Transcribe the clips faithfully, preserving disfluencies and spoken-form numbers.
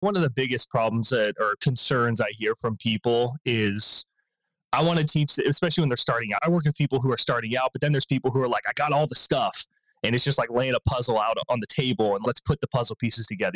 One of the biggest problems that or concerns I hear from people is I want to teach, especially when they're starting out. I work with people who are starting out, but then there's people who are like, I got all the stuff. And it's just like laying a puzzle out on the table and let's put the puzzle pieces together.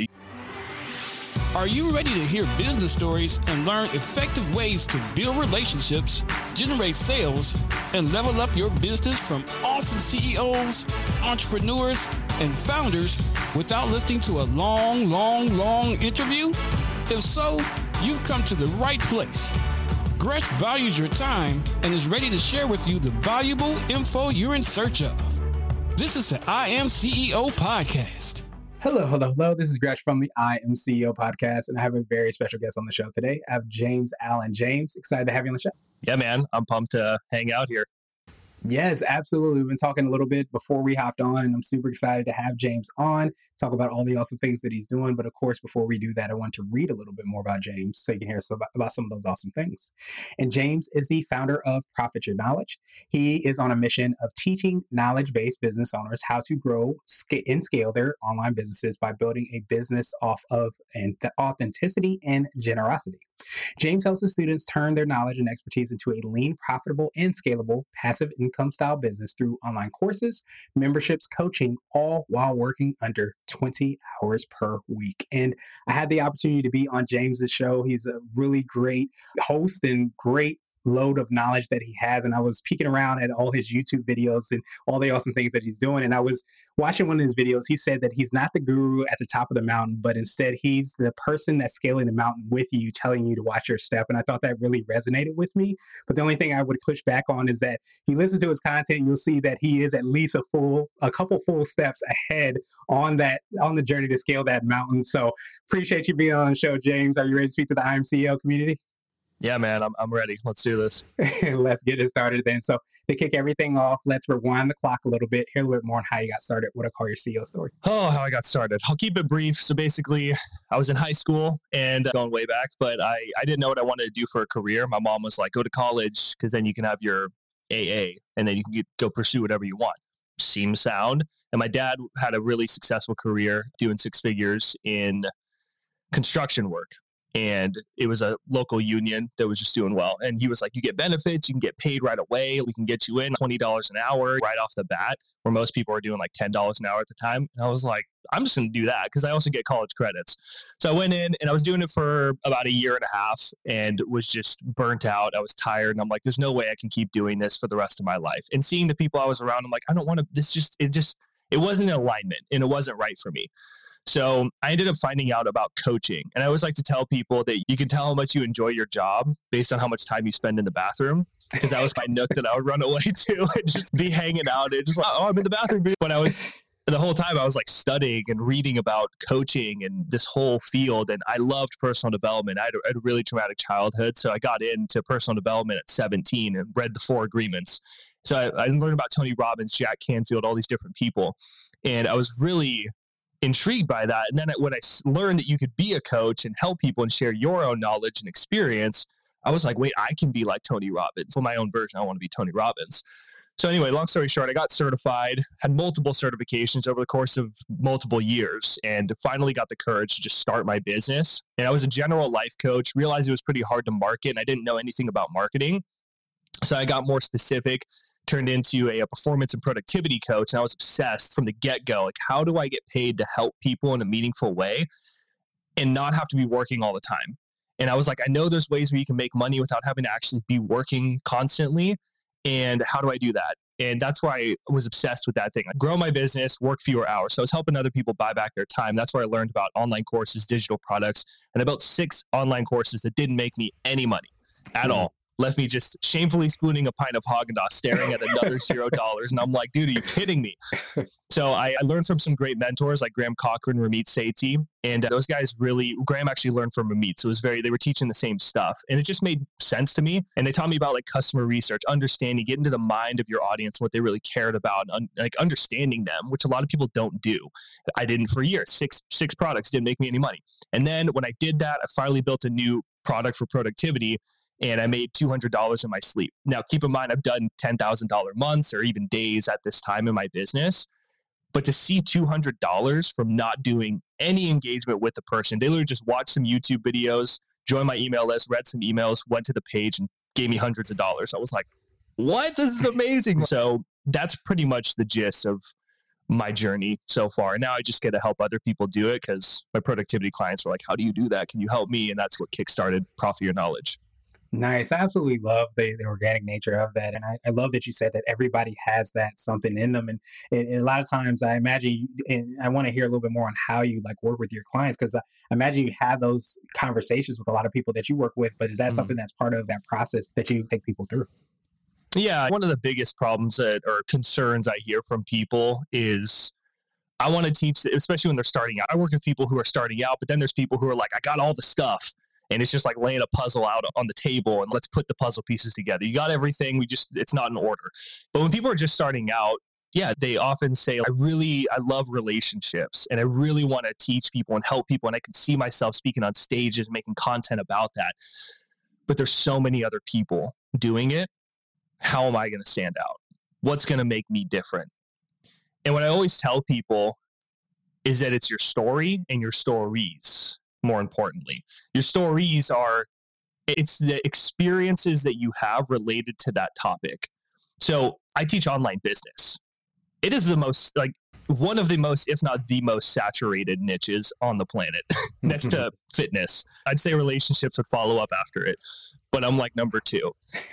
Are you ready to hear business stories and learn effective ways to build relationships, generate sales, and level up your business from awesome C E Os, entrepreneurs, and founders without listening to a long, long, long interview? If so, you've come to the right place. Gresh values your time and is ready to share with you the valuable info you're in search of. This is the I Am C E O Podcast. Hello, hello, hello. This is Gresh from the I Am C E O Podcast, and I have a very special guest on the show today. I have James Allen. James, excited to have you on the show. Yeah, man. I'm pumped to hang out here. Yes, absolutely. We've been talking a little bit before we hopped on, and I'm super excited to have James on, talk about all the awesome things that he's doing. But of course, before we do that, I want to read a little bit more about James so you can hear some, about some of those awesome things. And James is the founder of Profit Your Knowledge. He is on a mission of teaching knowledge-based business owners how to grow and scale their online businesses by building a business off of authenticity and generosity. James helps his students turn their knowledge and expertise into a lean, profitable, and scalable passive income style business through online courses, memberships, coaching, all while working under twenty hours per week. And I had the opportunity to be on James's show. He's a really great host and great load of knowledge that he has. And I was peeking around at all his YouTube videos and all the awesome things that he's doing. And I was watching one of his videos. He said that he's not the guru at the top of the mountain, but instead he's the person that's scaling the mountain with you, telling you to watch your step. And I thought that really resonated with me. But the only thing I would push back on is that you listen to his content, you'll see that he is at least a full, a couple full steps ahead on that, on the journey to scale that mountain. So appreciate you being on the show, James. Are you ready to speak to the I Am C E O community? Yeah, man, I'm I'm ready. Let's do this. Let's get it started then. So to kick everything off, let's rewind the clock a little bit, hear a little bit more on how you got started. What I call your C E O story. Oh, how I got started. I'll keep it brief. So basically, I was in high school and going way back, but I, I didn't know what I wanted to do for a career. My mom was like, go to college because then you can have your A A and then you can get, go pursue whatever you want. Seems sound. And my dad had a really successful career doing six figures in construction work. And it was a local union that was just doing well. And he was like, you get benefits, you can get paid right away. We can get you in twenty dollars an hour right off the bat, where most people are doing like ten dollars an hour at the time. And I was like, I'm just going to do that because I also get college credits. So I went in and I was doing it for about a year and a half and was just burnt out. I was tired. And I'm like, there's no way I can keep doing this for the rest of my life. And seeing the people I was around, I'm like, I don't want to, this just, it just, it wasn't in alignment and it wasn't right for me. So I ended up finding out about coaching. And I always like to tell people that you can tell how much you enjoy your job based on how much time you spend in the bathroom. Because that was my nook that I would run away to and just be hanging out and just like, oh, I'm in the bathroom. But I was, the whole time I was like studying and reading about coaching and this whole field. And I loved personal development. I had a, I had a really traumatic childhood. So I got into personal development at seventeen and read the Four Agreements. So I, I learned about Tony Robbins, Jack Canfield, all these different people. And I was really intrigued by that. And then when I learned that you could be a coach and help people and share your own knowledge and experience, I was like, wait, I can be like Tony Robbins. Well, my own version, I want to be Tony Robbins. So anyway, long story short, I got certified, had multiple certifications over the course of multiple years, and finally got the courage to just start my business. And I was a general life coach, realized it was pretty hard to market, and I didn't know anything about marketing. So I got more specific, turned into a, a performance and productivity coach. And I was obsessed from the get-go. Like, how do I get paid to help people in a meaningful way and not have to be working all the time? And I was like, I know there's ways where you can make money without having to actually be working constantly. And how do I do that? And that's why I was obsessed with that thing. I grow my business, work fewer hours. So I was helping other people buy back their time. That's where I learned about online courses, digital products, and I built six online courses that didn't make me any money at all. Left me just shamefully spooning a pint of Haagen-Dazs, staring at another zero dollars. And I'm like, dude, are you kidding me? So I, I learned from some great mentors like Graham Cochran, Ramit Sethi. And uh, those guys really, Graham actually learned from Ramit. So it was very, they were teaching the same stuff. And it just made sense to me. And they taught me about like customer research, understanding, getting into the mind of your audience, what they really cared about, and like understanding them, which a lot of people don't do. I didn't for years. Six, six products didn't make me any money. And then when I did that, I finally built a new product for productivity. And I made two hundred dollars in my sleep. Now, keep in mind, I've done ten thousand dollars months or even days at this time in my business. But to see two hundred dollars from not doing any engagement with the person. They literally just watched some YouTube videos, joined my email list, read some emails, went to the page and gave me hundreds of dollars. I was like, what? This is amazing. So that's pretty much the gist of my journey so far. And now I just get to help other people do it because my productivity clients were like, how do you do that? Can you help me? And that's what kickstarted Profit Your Knowledge. Nice. I absolutely love the, the organic nature of that. And I, I love that you said that everybody has that something in them. And, and, and a lot of times I imagine, and I want to hear a little bit more on how you like work with your clients, because I imagine you have those conversations with a lot of people that you work with, but is that mm-hmm. something that's part of that process that you take people through? Yeah. One of the biggest problems that or concerns I hear from people is I want to teach, especially when they're starting out. I work with people who are starting out, but then there's people who are like, I got all the stuff. And it's just like laying a puzzle out on the table and let's put the puzzle pieces together. You got everything. We just, it's not in order. But when people are just starting out, yeah, they often say, I really, I love relationships and I really want to teach people and help people. And I can see myself speaking on stages, making content about that. But there's so many other people doing it. How am I going to stand out? What's going to make me different? And what I always tell people is that it's your story and your stories. More importantly, your stories are, it's the experiences that you have related to that topic. So I teach online business. It is the most, like one of the most, if not the most saturated niches on the planet next to fitness. I'd say relationships would follow up after it, but I'm like number two.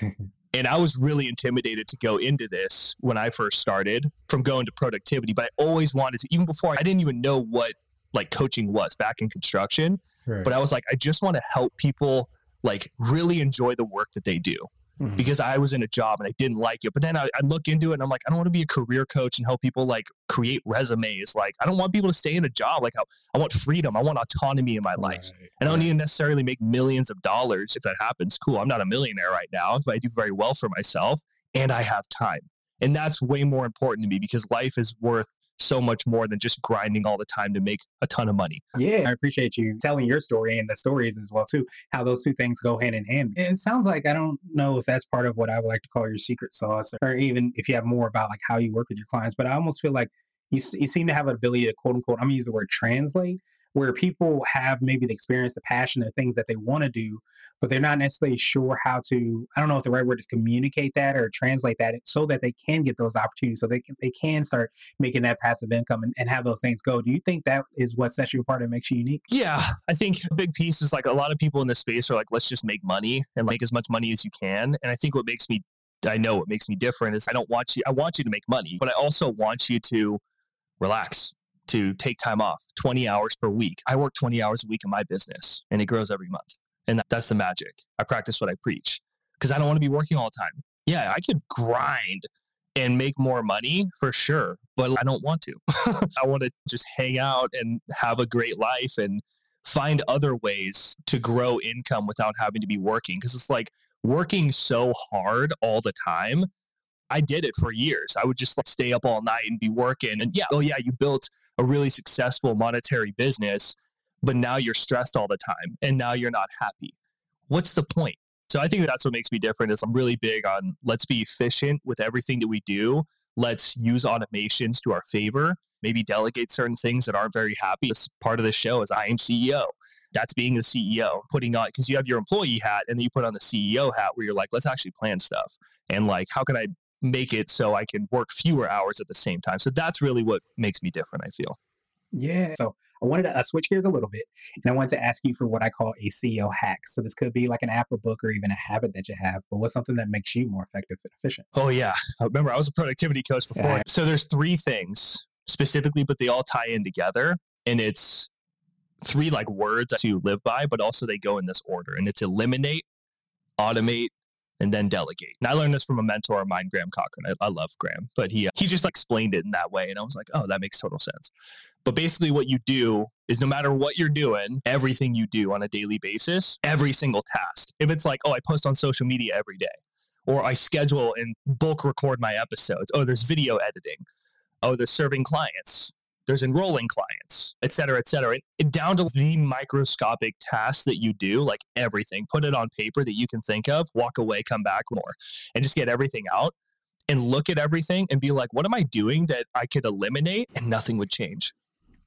And I was really intimidated to go into this when I first started from going to productivity, but I always wanted to, even before I didn't even know what like coaching was back in construction, right. But I was like, I just want to help people like really enjoy the work that they do mm-hmm. because I was in a job and I didn't like it. But then I, I look into it and I'm like, I don't want to be a career coach and help people like create resumes. Like, I don't want people to stay in a job. Like I, I want freedom. I want autonomy in my life. Right. And I don't right. need to necessarily make millions of dollars. If that happens, cool. I'm not a millionaire right now, but I do very well for myself and I have time. And that's way more important to me because life is worth so much more than just grinding all the time to make a ton of money. Yeah, I appreciate you telling your story and the stories as well too, how those two things go hand in hand. And it sounds like, I don't know if that's part of what I would like to call your secret sauce, or even if you have more about like how you work with your clients, but I almost feel like you, you seem to have an ability to quote unquote, I'm gonna use the word translate, where people have maybe the experience, the passion, the things that they want to do, but they're not necessarily sure how to, I don't know if the right word is communicate that or translate that so that they can get those opportunities, so they can, they can start making that passive income and, and have those things go. Do you think that is what sets you apart and makes you unique? Yeah, I think a big piece is like a lot of people in this space are like, let's just make money and make as much money as you can. And I think what makes me, I know what makes me different is I don't want you, I want you to make money, but I also want you to relax, to take time off, twenty hours per week. I work twenty hours a week in my business and it grows every month. And that, that's the magic. I practice what I preach because I don't want to be working all the time. Yeah, I could grind and make more money for sure, but I don't want to. I want to just hang out and have a great life and find other ways to grow income without having to be working. Because it's like working so hard all the time. I did it for years. I would just like, stay up all night and be working. And yeah, oh yeah, you built a really successful monetary business, but now you're stressed all the time and now you're not happy. What's the point? So I think that's what makes me different is I'm really big on let's be efficient with everything that we do. Let's use automations to our favor. Maybe delegate certain things that aren't very happy. This part of the show is I am C E O. That's being the C E O, putting on, because you have your employee hat and then you put on the C E O hat where you're like, let's actually plan stuff. And like, how can I make it so I can work fewer hours at the same time? So that's really what makes me different, I feel. Yeah. So I wanted to uh, switch gears a little bit, and I wanted to ask you for what I call a C E O hack. So this could be like an app, a book, or even a habit that you have, but what's something that makes you more effective and efficient? Oh yeah. I remember I was a productivity coach before. Yeah. So there's three things specifically, but they all tie in together, and it's three like words to live by, but also they go in this order, and it's eliminate, automate, and then delegate. And I learned this from a mentor of mine, Graham Cochran. I, I love Graham, but he, uh, he just like, explained it in that way. And I was like, oh, that makes total sense. But basically what you do is no matter what you're doing, everything you do on a daily basis, every single task, if it's like, oh, I post on social media every day, or I schedule and bulk record my episodes. Oh, there's video editing. Oh, there's serving clients. There's enrolling clients, et cetera, et cetera. And down to the microscopic tasks that you do, like everything, put it on paper that you can think of, walk away, come back more, and just get everything out and look at everything and be like, what am I doing that I could eliminate and nothing would change?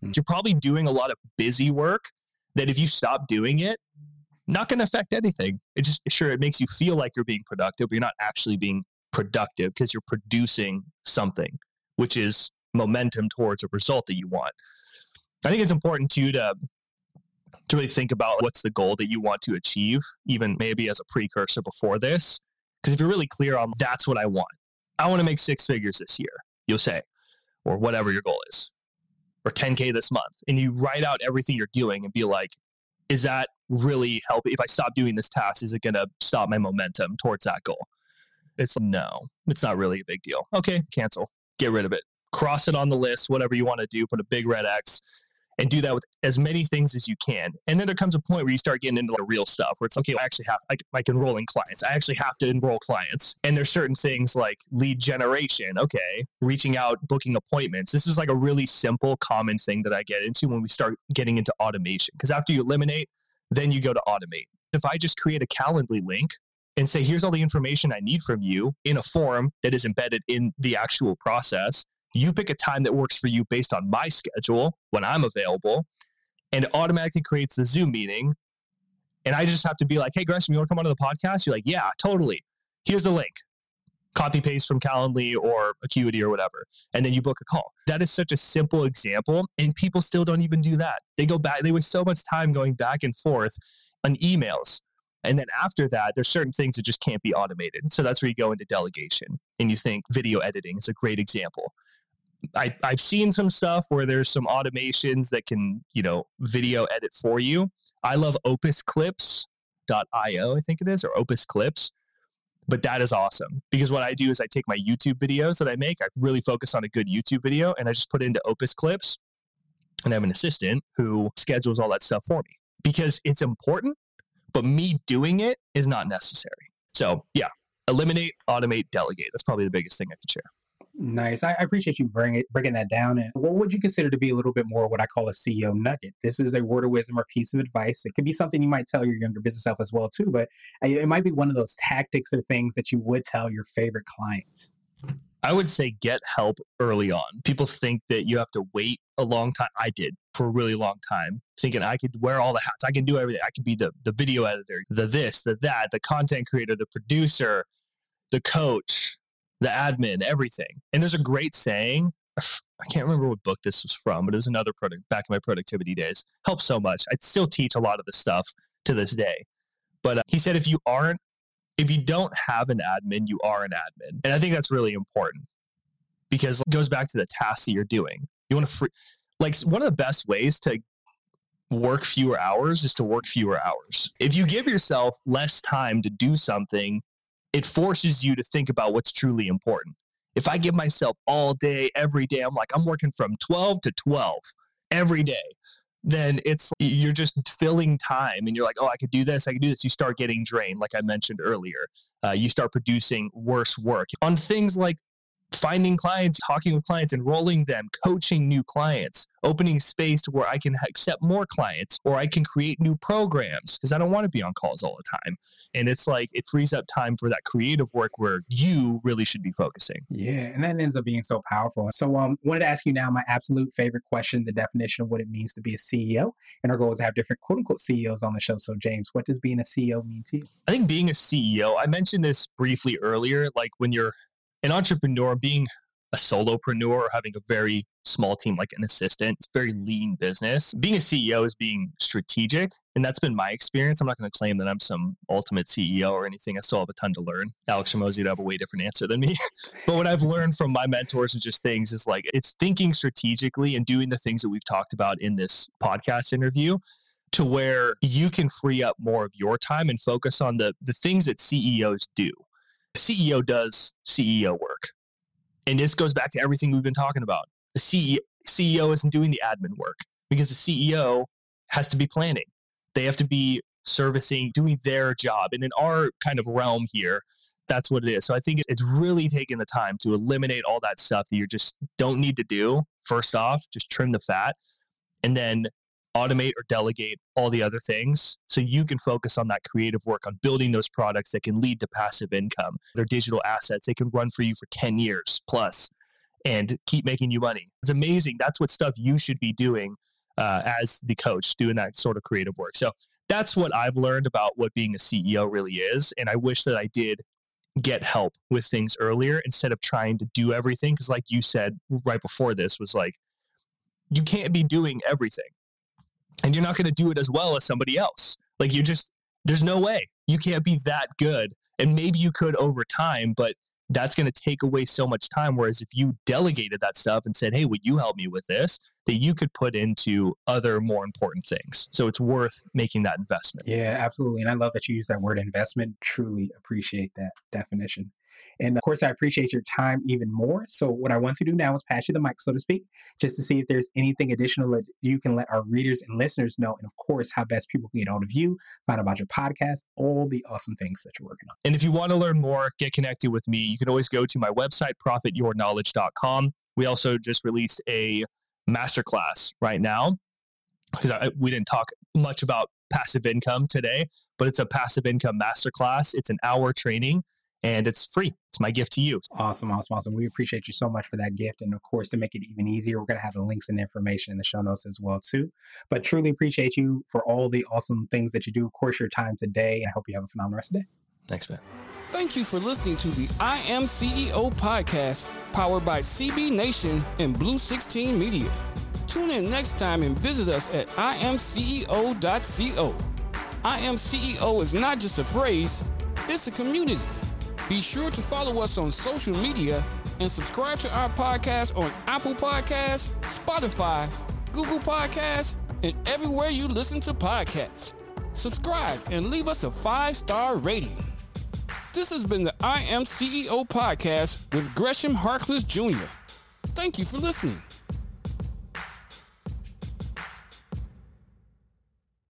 Mm-hmm. You're probably doing a lot of busy work that if you stop doing it, not going to affect anything. It just, sure, it makes you feel like you're being productive, but you're not actually being productive because you're producing something, which is momentum towards a result that you want. I think it's important too to, to really think about what's the goal that you want to achieve, even maybe as a precursor before this. Because if you're really clear on that's what I want, I want to make six figures this year, you'll say, or whatever your goal is, or ten K this month. And you write out everything you're doing and be like, is that really helping? If I stop doing this task, is it going to stop my momentum towards that goal? It's no, it's not really a big deal. Okay, cancel, get rid of it, cross it on the list, whatever you want to do, put a big red X, and do that with as many things as you can. And then there comes a point where you start getting into the real stuff where it's, okay, I actually have, like, like enrolling clients. I actually have to enroll clients. And there's certain things like lead generation. Okay. Reaching out, booking appointments. This is like a really simple, common thing that I get into when we start getting into automation. Because after you eliminate, then you go to automate. If I just create a Calendly link and say, here's all the information I need from you in a form that is embedded in the actual process, you pick a time that works for you based on my schedule when I'm available, and it automatically creates the Zoom meeting. And I just have to be like, hey, Gresham, you want to come onto the podcast? You're like, yeah, totally. Here's the link. Copy paste from Calendly or Acuity or whatever. And then you book a call. That is such a simple example. And people still don't even do that. They go back. They waste so much time going back and forth on emails. And then after that, there's certain things that just can't be automated. So that's where you go into delegation. And you think video editing is a great example. I, I've seen some stuff where there's some automations that can, you know, video edit for you. I love opus clips dot io, I think it is, or Opus Clips. But that is awesome because what I do is I take my YouTube videos that I make, I really focus on a good YouTube video, and I just put it into Opus Clips, and I have an assistant who schedules all that stuff for me because it's important, but me doing it is not necessary. So yeah, eliminate, automate, delegate. That's probably the biggest thing I could share. Nice. I appreciate you bring it, breaking that down. And what would you consider to be a little bit more what I call a C E O nugget? This is a word of wisdom or piece of advice. It could be something you might tell your younger business self as well too, but it might be one of those tactics or things that you would tell your favorite client. I would say get help early on. People think that you have to wait a long time. I did for a really long time, thinking I could wear all the hats. I can do everything. I could be the, the video editor, the this, the that, the content creator, the producer, the coach, the admin, everything. And there's a great saying. I can't remember what book this was from, but it was another product back in my productivity days. Helps so much. I still teach a lot of this stuff to this day. But uh, he said, if you aren't, if you don't have an admin, you are an admin. And I think that's really important because it goes back to the tasks that you're doing. You want to free, like one of the best ways to work fewer hours is to work fewer hours. If you give yourself less time to do something, it forces you to think about what's truly important. If I give myself all day, every day, I'm like, I'm working from twelve to twelve every day, then it's, you're just filling time and you're like, oh, I could do this, I could do this. You start getting drained, like I mentioned earlier. Uh, you start producing worse work on things like finding clients, talking with clients, enrolling them, coaching new clients, opening space to where I can accept more clients or I can create new programs because I don't want to be on calls all the time. And it's like, it frees up time for that creative work where you really should be focusing. Yeah. And that ends up being so powerful. So um, I wanted to ask you now my absolute favorite question, the definition of what it means to be a C E O. And our goal is to have different quote unquote C E Os on the show. So James, what does being a C E O mean to you? I think being a C E O, I mentioned this briefly earlier, like when you're an entrepreneur, being a solopreneur or having a very small team like an assistant, it's a very lean business. Being a C E O is being strategic, and that's been my experience. I'm not going to claim that I'm some ultimate C E O or anything. I still have a ton to learn. Alex Hormozi would have a way different answer than me. But what I've learned from my mentors and just things is like, it's thinking strategically and doing the things that we've talked about in this podcast interview to where you can free up more of your time and focus on the, the things that C E Os do. C E O does C E O work. And this goes back to everything we've been talking about. The C E O isn't doing the admin work because the C E O has to be planning. They have to be servicing, doing their job. And in our kind of realm here, that's what it is. So I think it's really taking the time to eliminate all that stuff that you just don't need to do. First off, just trim the fat and then automate or delegate all the other things so you can focus on that creative work on building those products that can lead to passive income. They're digital assets. They can run for you for ten years plus. and keep making you money. It's amazing. That's what stuff you should be doing uh, as the coach, doing that sort of creative work. So that's what I've learned about what being a C E O really is. And I wish that I did get help with things earlier instead of trying to do everything. Because like you said right before this was like, you can't be doing everything and you're not going to do it as well as somebody else. Like you just, there's no way you can't be that good. And maybe you could over time, but that's going to take away so much time. Whereas if you delegated that stuff and said, hey, would you help me with this? That you could put into other more important things. So it's worth making that investment. Yeah, absolutely. And I love that you use that word investment. Truly appreciate that definition. And of course, I appreciate your time even more. So what I want to do now is pass you the mic, so to speak, just to see if there's anything additional that you can let our readers and listeners know. And of course, how best people can get hold of you, find out about your podcast, all the awesome things that you're working on. And if you want to learn more, get connected with me, you can always go to my website, profit your knowledge dot com. We also just released a masterclass right now because we didn't talk much about passive income today, but it's a passive income masterclass. It's an hour training. And it's free. It's my gift to you. Awesome, awesome, awesome. We appreciate you so much for that gift. And of course, to make it even easier, we're going to have the links and information in the show notes as well, too. But truly appreciate you for all the awesome things that you do. Of course, your time today. And I hope you have a phenomenal rest of the day. Thanks, man. Thank you for listening to the I Am C E O podcast, powered by C B Nation and Blue sixteen Media. Tune in next time and visit us at I am C E O dot co. I Am C E O is not just a phrase, it's a community. Be sure to follow us on social media and subscribe to our podcast on Apple Podcasts, Spotify, Google Podcasts, and everywhere you listen to podcasts. Subscribe and leave us a five-star rating. This has been the I Am C E O podcast with Gresham Harkless Junior Thank you for listening.